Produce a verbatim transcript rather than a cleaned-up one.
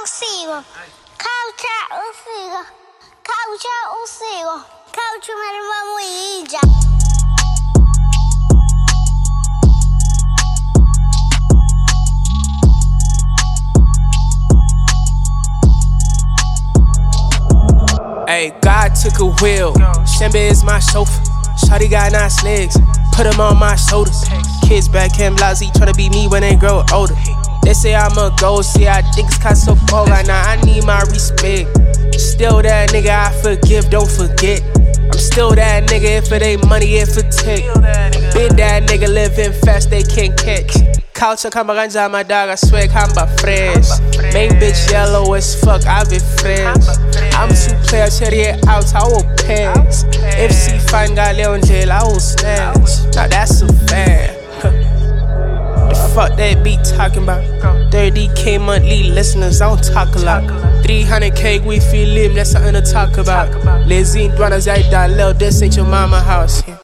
usiku, kaucha usiku, kaucha usiku, kaucha umelima mwija. Hey, God took a wheel. Shemba is my chauffeur. Shawty got nice legs. Put him on my shoulders. Kids back him lousy, tryna be me when they grow older. They say I'm a ghost, see I think it's kinda so cold right now. I need my respect. Still that nigga I forgive, don't forget. I'm still that nigga if it ain't money, if it tick. Been that nigga living fast, they can't catch. Culture kama ganja, my dog, I swear kamba fresh. Main bitch yellow as fuck, I be fresh. I'm two players, cherry out, I will pass. If she find got on jail, I will snatch. Now that's a fact. The fuck that beat talking about? thirty K monthly listeners, I don't talk a lot. three hundred K we feel lim, that's something to talk about. Lazy dwanas, I done, lil, this ain't your mama house.